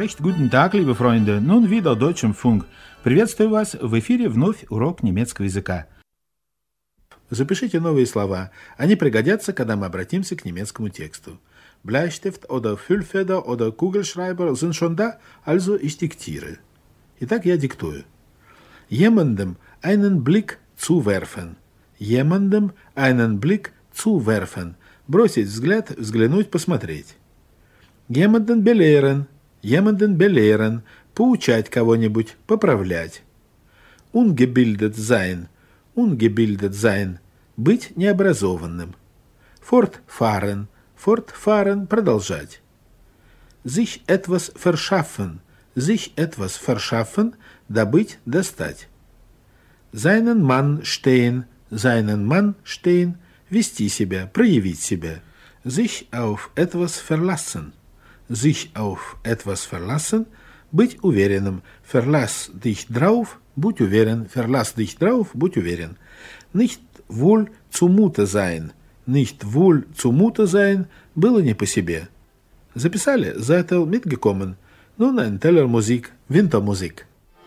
Recht guten Tag, liebe Freunde. Nun wieder Deutschem Funk. Приветствую вас. В эфире вновь урок немецкого языка. Запишите новые слова. Они пригодятся, когда мы обратимся к немецкому тексту. Bleistift oder Füllfeder oder Kugelschreiber sind schon da, also ich diktiere. Итак, я диктую. Jemandem einen Blick zuwerfen. Jemandem einen Blick zuwerfen. Бросить взгляд, взглянуть, посмотреть. Jemanden belehren. Jemanden belehren. Поучать кого-нибудь, поправлять. Ungebildet sein. Ungebildet sein. Быть необразованным. Fortfahren. Fortfahren. Продолжать. Sich etwas verschaffen. Sich etwas verschaffen. Добыть, достать. Seinen Mann stehen. Seinen Mann stehen. Вести себя, проявить себя. Sich auf etwas verlassen. Sich auf etwas verlassen. Быть уверенным. Verlass dich drauf. Будь уверен. Verlass dich drauf. Будь уверен. Nicht wohl zumute sein. Nicht wohl zumute sein. Было не по себе. Записали? Seid ihr mitgekommen? Nun ein Teller Musik. Wintermusik.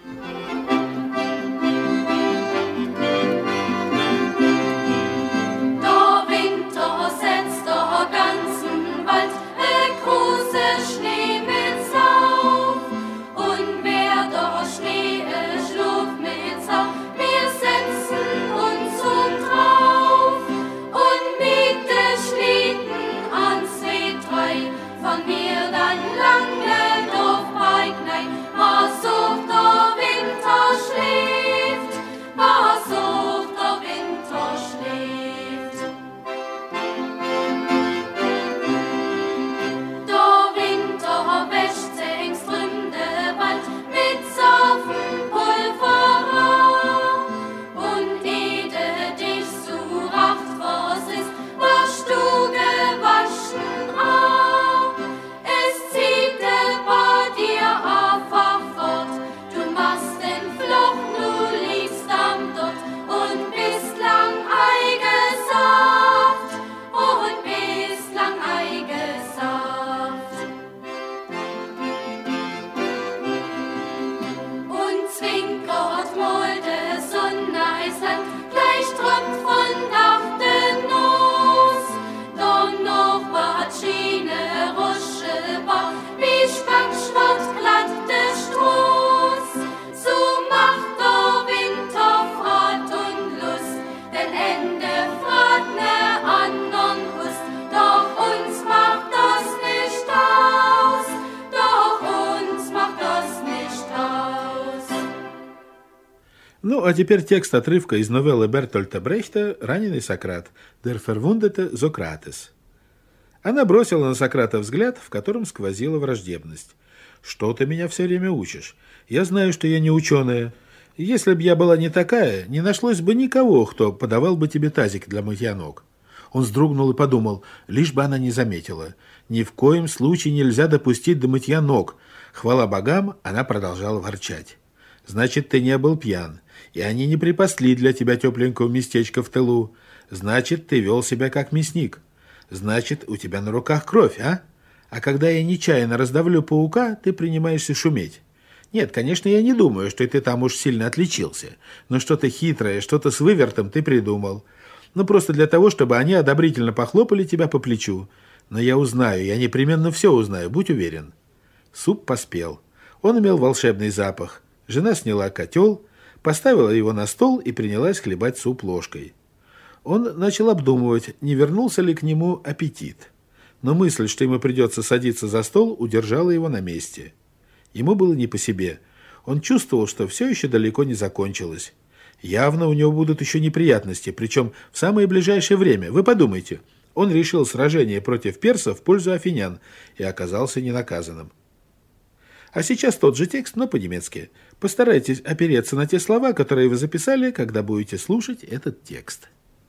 Ну, а теперь текст отрывка из новеллы Бертольта Брехта «Раненый Сократ» «Der verwundete Sokrates». Она бросила на Сократа взгляд, в котором сквозила враждебность. «Что ты меня все время учишь? Я знаю, что я не ученая. Если б я была не такая, не нашлось бы никого, кто подавал бы тебе тазик для мытья ног». Он вздрогнул и подумал, лишь бы она не заметила. Ни в коем случае нельзя допустить до мытья ног. Хвала богам, она продолжала ворчать. «Значит, ты не был пьян, и они не припасли для тебя тепленького местечка в тылу. Значит, ты вел себя как мясник. Значит, у тебя на руках кровь, а? А когда я нечаянно раздавлю паука, ты принимаешься шуметь. Нет, конечно, я не думаю, что ты там уж сильно отличился, но что-то хитрое, что-то с вывертом ты придумал. Ну, просто для того, чтобы они одобрительно похлопали тебя по плечу. Но я узнаю, я непременно все узнаю, будь уверен». Суп поспел. Он имел волшебный запах. Жена сняла котел, поставила его на стол и принялась хлебать суп ложкой. Он начал обдумывать, не вернулся ли к нему аппетит. Но мысль, что ему придется садиться за стол, удержала его на месте. Ему было не по себе. Он чувствовал, что все еще далеко не закончилось. Явно у него будут еще неприятности, причем в самое ближайшее время. Вы подумайте, он решил сражение против персов в пользу афинян и оказался ненаказанным. А сейчас тот же текст, но по-немецки. Постарайтесь опереться на те слова, которые вы записали, когда будете слушать этот текст.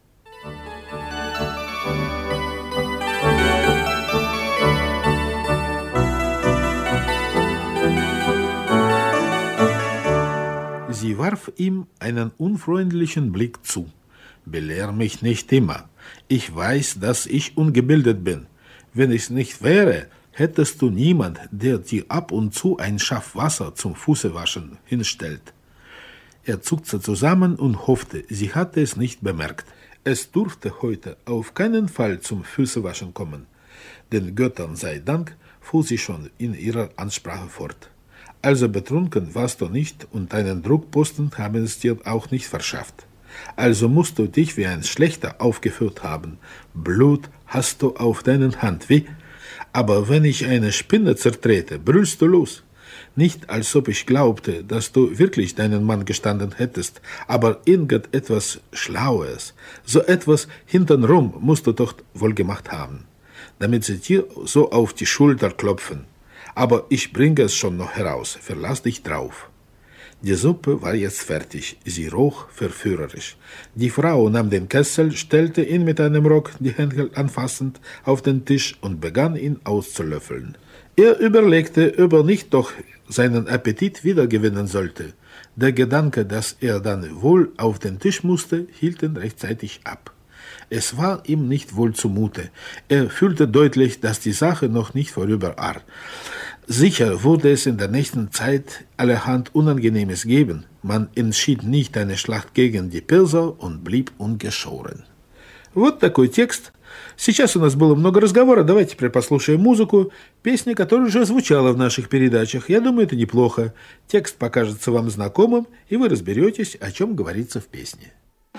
Sie warf ihm einen unfreundlichen Blick zu. Belehr mich nicht immer. Ich weiß, dass ich ungebildet bin. Wenn ich es nicht wäre, Hättest du niemand, der dir ab und zu ein Schaff Wasser zum Fußewaschen hinstellt? Er zuckte zusammen und hoffte, sie hatte es nicht bemerkt. Es durfte heute auf keinen Fall zum Füßewaschen kommen. Den Göttern sei Dank, fuhr sie schon in ihrer Ansprache fort. Also betrunken warst du nicht und deinen Druckposten haben es dir auch nicht verschafft. Also musst du dich wie ein Schlechter aufgeführt haben. Blut hast du auf deinen Hand, wie? Aber wenn ich eine Spinne zertrete, brüllst du los. Nicht, als ob ich glaubte, dass du wirklich deinen Mann gestanden hättest, aber irgendetwas Schlaues, so etwas hintenrum musst du doch wohl gemacht haben, damit sie dir so auf die Schulter klopfen. Aber ich bringe es schon noch heraus, verlass dich drauf. Die Suppe war jetzt fertig, sie roch verführerisch. Die Frau nahm den Kessel, stellte ihn mit einem Rock, die Hände anfassend, auf den Tisch und begann ihn auszulöffeln. Er überlegte, ob er nicht doch seinen Appetit wiedergewinnen sollte. Der Gedanke, dass er dann wohl auf den Tisch musste, hielt ihn rechtzeitig ab. Es war ihm nicht wohl zumute. Er fühlte deutlich, dass die Sache noch nicht vorüber war. Sicher wurde es in der nächsten Zeit allerhand Unangenehmes geben. Man entschied nicht eine Schlacht gegen die Персов und blieb ungeschoren. Вот такой текст. Сейчас у нас было много разговора, давайте теперь послушаем музыку. Песня, которая уже звучала в наших передачах. Я думаю, это неплохо. Текст покажется вам знакомым, и вы разберетесь, о чем говорится в песне.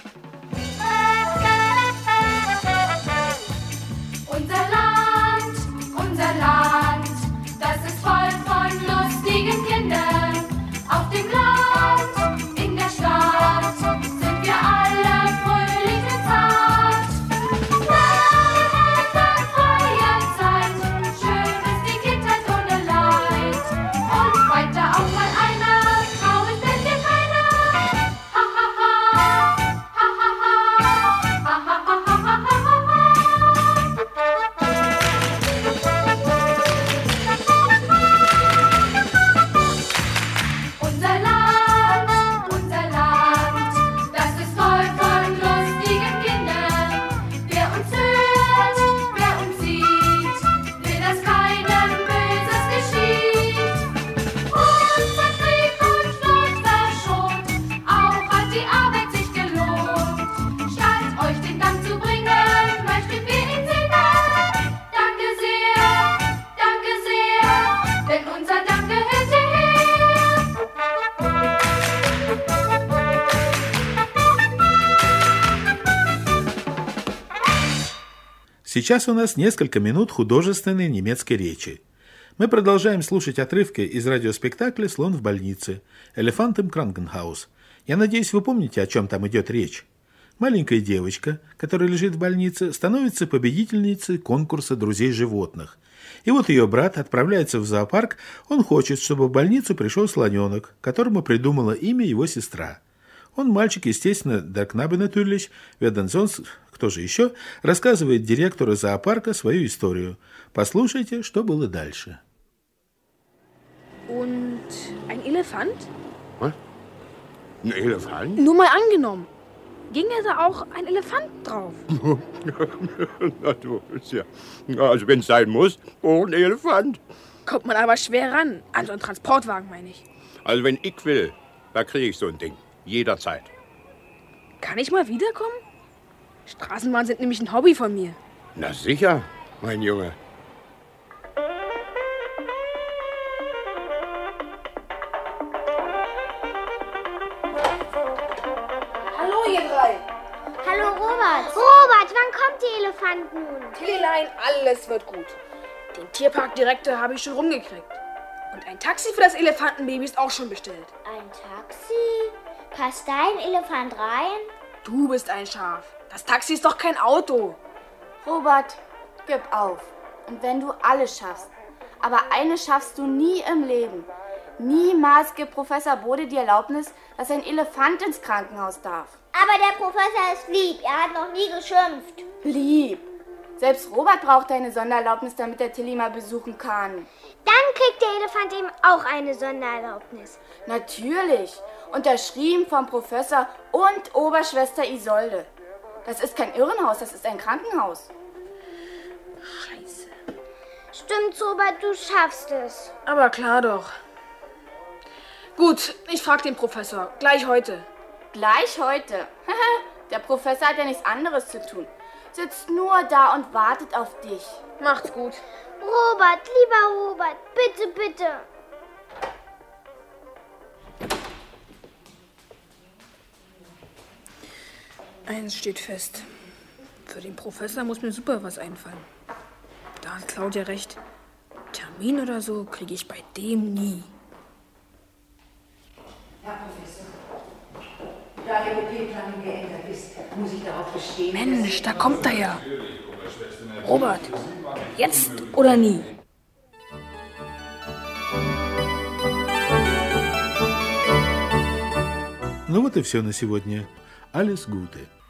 Сейчас у нас несколько минут художественной немецкой речи. Мы продолжаем слушать отрывки из радиоспектакля «Слон в больнице» «Элефант im Krankenhaus». Я надеюсь, вы помните, о чем там идет речь. Маленькая девочка, которая лежит в больнице, становится победительницей конкурса друзей животных. И вот ее брат отправляется в зоопарк, он хочет, чтобы в больницу пришел слоненок, которому придумала имя его сестра. Он мальчик, естественно, der Knabe natürlich, wer denn sonst, кто же еще, рассказывает директору зоопарка свою историю. Послушайте, что было дальше. Und ein Elefant? Was? Ein Elefant? Nur mal angenommen. Ginge da auch ein Elefant drauf? Na du, ist ja. Also wenn es sein muss, auch ein Elefant. Kommt man aber schwer ran. An so einen Transportwagen, meine ich. Also wenn ich will, da kriege ich so ein Ding. Jederzeit. Kann ich mal wiederkommen? Straßenbahnen sind nämlich ein Hobby von mir. Na sicher, mein Junge. Hallo, ihr drei. Hallo, Robert. Robert, wann kommt die Elefant nun? Tillelein, alles wird gut. Den Tierparkdirektor habe ich schon rumgekriegt. Und ein Taxi für das Elefantenbaby ist auch schon bestellt. Ein Taxi? Passt dein Elefant rein? Du bist ein Schaf. Das Taxi ist doch kein Auto. Robert, gib auf. Und wenn du alles schaffst, aber eines schaffst du nie im Leben. Niemals gibt Professor Bode die Erlaubnis, dass ein Elefant ins Krankenhaus darf. Aber der Professor ist lieb. Er hat noch nie geschimpft. Lieb. Selbst Robert braucht eine Sondererlaubnis, damit er Tilly mal besuchen kann. Dann kriegt der Elefant eben auch eine Sondererlaubnis. Natürlich. Unterschrieben vom Professor und Oberschwester Isolde. Das ist kein Irrenhaus, das ist ein Krankenhaus. Scheiße. Stimmt, Robert, du schaffst es. Aber klar doch. Gut, ich frag den Professor. Gleich heute. Gleich heute. Der Professor hat ja nichts anderes zu tun. Sitzt nur da und wartet auf dich. Macht's gut. Robert, lieber Robert, bitte, bitte. Eins steht fest. Für den Professor muss mir super was einfallen. Da hat Claudia recht. Termin oder so kriege ich bei dem nie. Herr Professor, da der OP-Plan geändert ist, muss ich darauf bestehen. Mensch, da kommt er ja. Robert, jetzt oder nie? Ну вот и все на сегодня. Alles Gute.